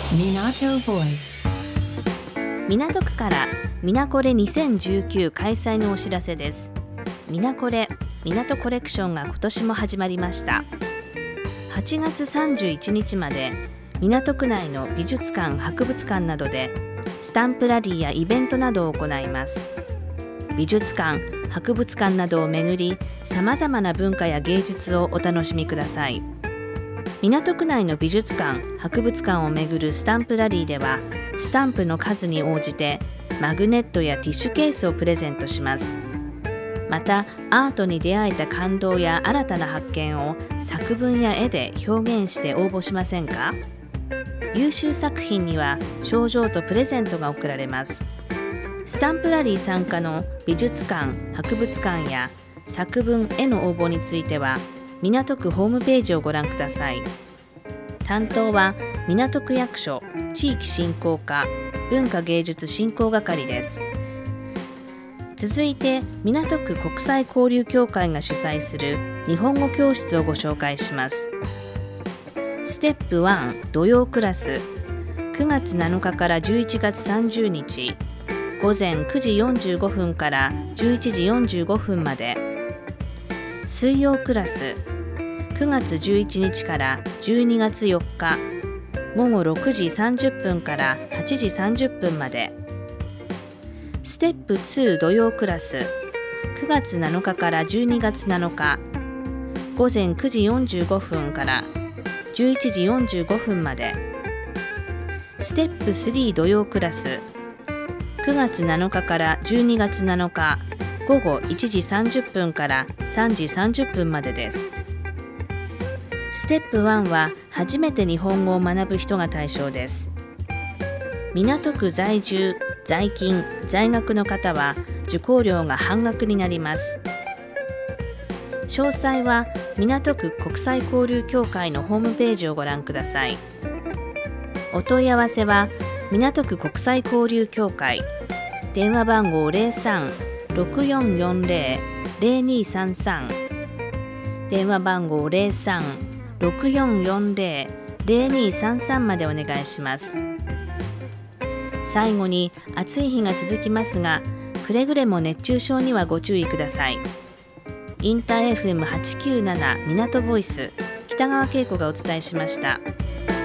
Minato Voice。 港区からミナコレ2019開催のお知らせです。ミナコレ港コレクションが今年も始まりました。8月31日まで港区内の美術館、博物館などでスタンプラリーやイベントなどを行います。美術館、博物館などを巡り、さまざまな文化や芸術をお楽しみください。港区内の美術館、博物館を巡るスタンプラリーでは、スタンプの数に応じてマグネットやティッシュケースをプレゼントします。また、アートに出会えた感動や新たな発見を作文や絵で表現して応募しませんか？優秀作品には賞状とプレゼントが贈られます。スタンプラリー参加の美術館、博物館や作文、絵の応募については港区ホームページをご覧ください。担当は港区役所地域振興課文化芸術振興係です。続いて、港区国際交流協会が主催する日本語教室をご紹介します。ステップ1土曜クラス、9月7日から11月30日午前9時45分から11時45分まで。水曜クラス、9月11日から12月4日午後6時30分から8時30分まで。ステップ2土曜クラス、9月7日から12月7日午前9時45分から11時45分まで。ステップ3土曜クラス、9月7日から12月7日午後1時30分から3時30分までです。ステップ1は初めて日本語を学ぶ人が対象です。港区在住、在勤、在学の方は受講料が半額になります。詳細は港区国際交流協会のホームページをご覧ください。お問い合わせは港区国際交流協会、電話番号 03-6440-0233 電話番号 03-6440-0233 までお願いします。最後に、暑い日が続きますが、くれぐれも熱中症にはご注意ください。インター FM897 港ボイス、北川景子がお伝えしました。